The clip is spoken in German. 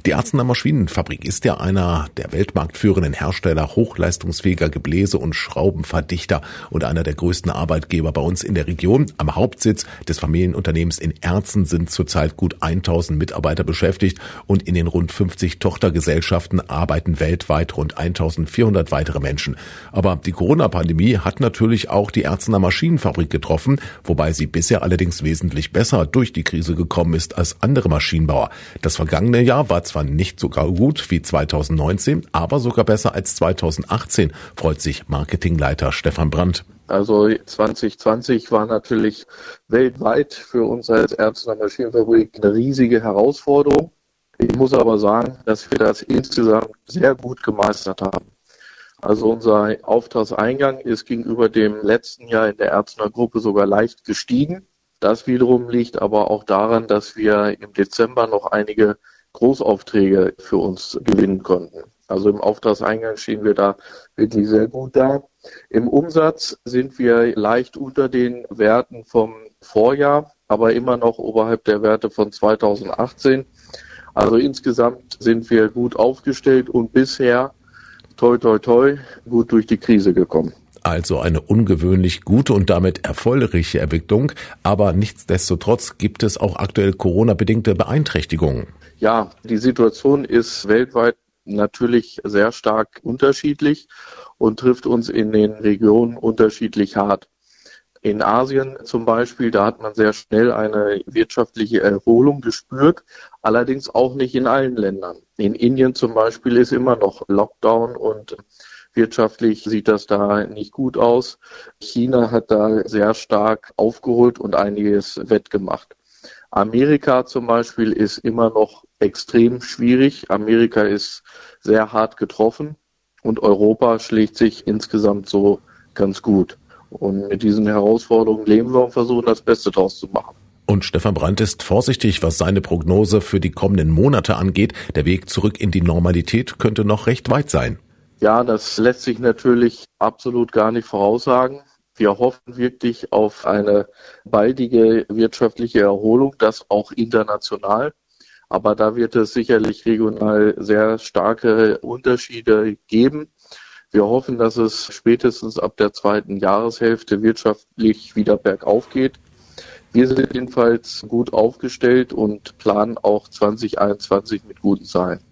Die Arzner Maschinenfabrik ist ja einer der weltmarktführenden Hersteller hochleistungsfähiger Gebläse und Schraubenverdichter und einer der größten Arbeitgeber bei uns in der Region. Am Hauptsitz des Familienunternehmens in Erzen sind zurzeit gut 1000 Mitarbeiter beschäftigt und in den rund 50 Tochtergesellschaften arbeiten weltweit rund 1400 weitere Menschen. Aber die Corona-Pandemie hat natürlich auch die Arzner Maschinenfabrik getroffen, wobei sie bisher allerdings wesentlich besser durch die Krise gekommen ist als andere Maschinenbauer. Das vergangene Jahr war zwar nicht so gut wie 2019, aber sogar besser als 2018, freut sich Marketingleiter Stefan Brandt. Also 2020 war natürlich weltweit für uns als Erzner Maschinenfabrik eine riesige Herausforderung. Ich muss aber sagen, dass wir das insgesamt sehr gut gemeistert haben. Also unser Auftragseingang ist gegenüber dem letzten Jahr in der Erzner Gruppe sogar leicht gestiegen. Das wiederum liegt aber auch daran, dass wir im Dezember noch einige Großaufträge für uns gewinnen konnten. Also im Auftragseingang stehen wir da wirklich sehr gut da. Im Umsatz sind wir leicht unter den Werten vom Vorjahr, aber immer noch oberhalb der Werte von 2018. Also insgesamt sind wir gut aufgestellt und bisher, toi toi toi, gut durch die Krise gekommen. Also eine ungewöhnlich gute und damit erfolgreiche Entwicklung, aber nichtsdestotrotz gibt es auch aktuell Corona-bedingte Beeinträchtigungen. Ja, die Situation ist weltweit natürlich sehr stark unterschiedlich und trifft uns in den Regionen unterschiedlich hart. In Asien zum Beispiel, da hat man sehr schnell eine wirtschaftliche Erholung gespürt, allerdings auch nicht in allen Ländern. In Indien zum Beispiel ist immer noch Lockdown und wirtschaftlich sieht das da nicht gut aus. China hat da sehr stark aufgeholt und einiges wettgemacht. Amerika zum Beispiel ist immer noch extrem schwierig. Amerika ist sehr hart getroffen und Europa schlägt sich insgesamt so ganz gut. Und mit diesen Herausforderungen leben wir und versuchen, das Beste draus zu machen. Und Stefan Brandt ist vorsichtig, was seine Prognose für die kommenden Monate angeht. Der Weg zurück in die Normalität könnte noch recht weit sein. Ja, das lässt sich natürlich absolut gar nicht voraussagen. Wir hoffen wirklich auf eine baldige wirtschaftliche Erholung, das auch international. Aber da wird es sicherlich regional sehr starke Unterschiede geben. Wir hoffen, dass es spätestens ab der zweiten Jahreshälfte wirtschaftlich wieder bergauf geht. Wir sind jedenfalls gut aufgestellt und planen auch 2021 mit guten Zahlen.